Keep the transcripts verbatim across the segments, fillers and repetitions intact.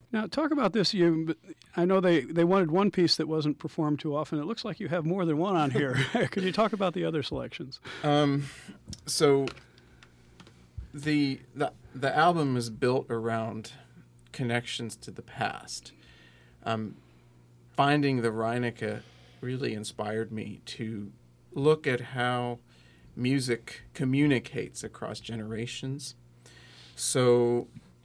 Now, talk about this. You, I know they, they wanted one piece that wasn't performed too often. It looks like you have more than one on here. Could you talk about the other selections? Um, so the the the album is built around connections to the past. Um, finding the Reinecke really inspired me to look at how music communicates across generations. So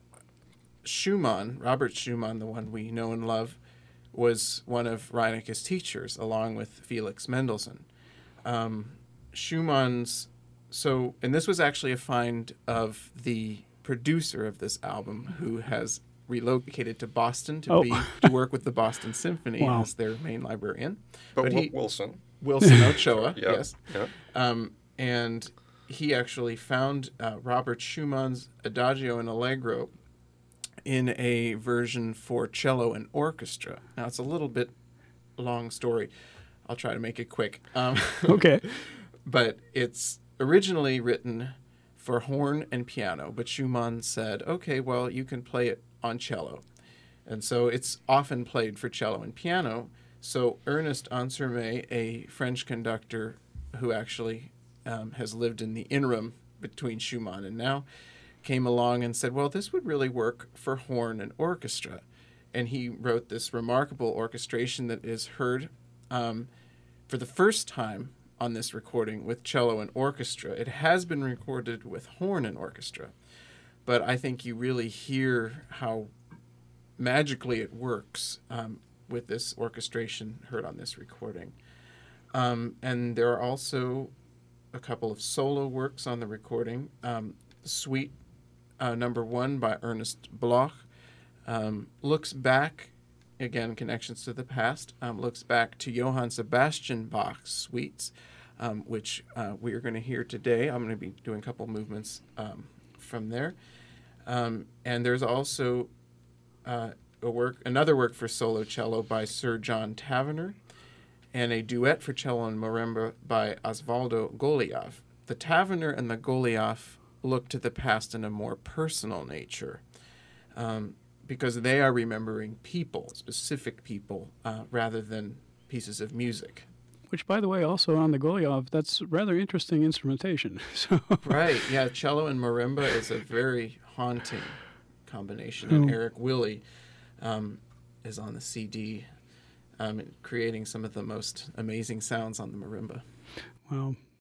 Schumann, Robert Schumann, the one we know and love, was one of Reinecke's teachers, along with Felix Mendelssohn. Um, Schumann's, so, and this was actually a find of the producer of this album, who has relocated to Boston to Oh. be to work with the Boston Symphony Wow. as their main librarian. But, Wil- he, Wilson. Wilson Ochoa, Yeah, yes. yeah. Um, and he actually found uh, Robert Schumann's Adagio and Allegro in a version for cello and orchestra. Now, it's a little bit long story. I'll try to make it quick. Um, Okay. but it's originally written for horn and piano, but Schumann said, okay, well, you can play it on cello. And so it's often played for cello and piano. So Ernest Ansermet, a French conductor who actually um, has lived in the interim between Schumann and now, came along and said, well, this would really work for horn and orchestra. And he wrote this remarkable orchestration that is heard um, for the first time on this recording with cello and orchestra. It has been recorded with horn and orchestra, but I think you really hear how magically it works um, with this orchestration heard on this recording. Um, and there are also a couple of solo works on the recording. Um, Suite uh, number one by Ernest Bloch um, looks back, again, connections to the past, um, looks back to Johann Sebastian Bach's suites, um, which uh, we are going to hear today. I'm going to be doing a couple movements um, from there. Um, and there's also uh, a work, another work for solo cello by Sir John Tavener, and a duet for cello and marimba by Osvaldo Goliath. The Tavener and the Goliath look to the past in a more personal nature, um, because they are remembering people, specific people, uh, rather than pieces of music. Which, by the way, also on the Goliath, that's rather interesting instrumentation. So Right, yeah, cello and marimba is a very haunting combination, and Oh. Eric Willey um, is on the C D, um, creating some of the most amazing sounds on the marimba. Wow.